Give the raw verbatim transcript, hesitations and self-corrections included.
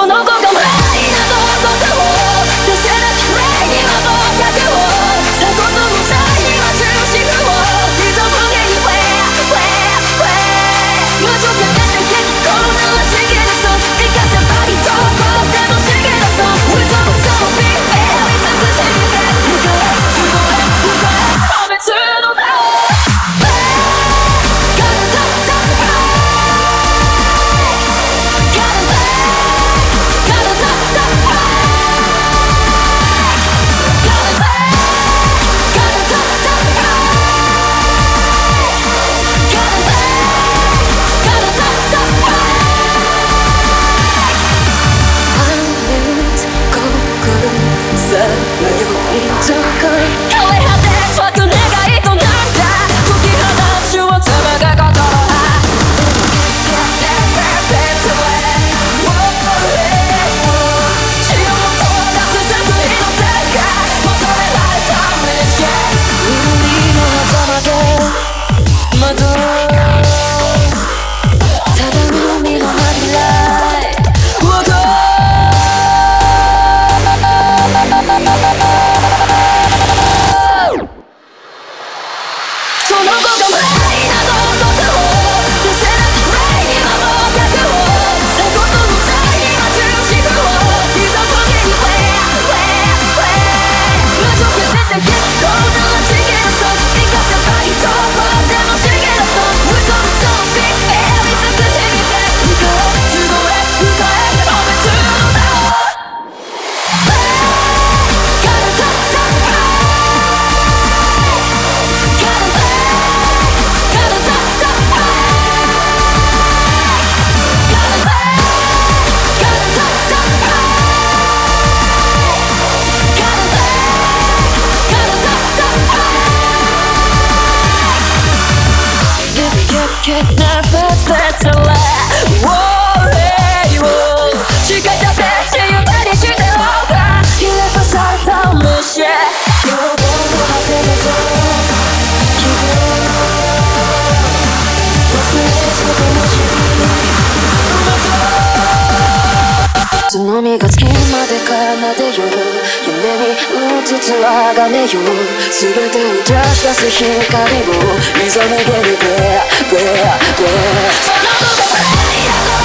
その後が無いなどことを出せなきプレイには合格をさこと無罪には終止符をいざ無限に Where Where Where 無条件で結構なはしげるそう生かせばいいどこでもしげるそう With all the so big fair 見つくせにて向かえすごい向かえ破滅の名をつのみが月まで奏でよ夢にうつつあがめよ全てを照らし出す光をいざ逃げる Where Where Where その後が無いなど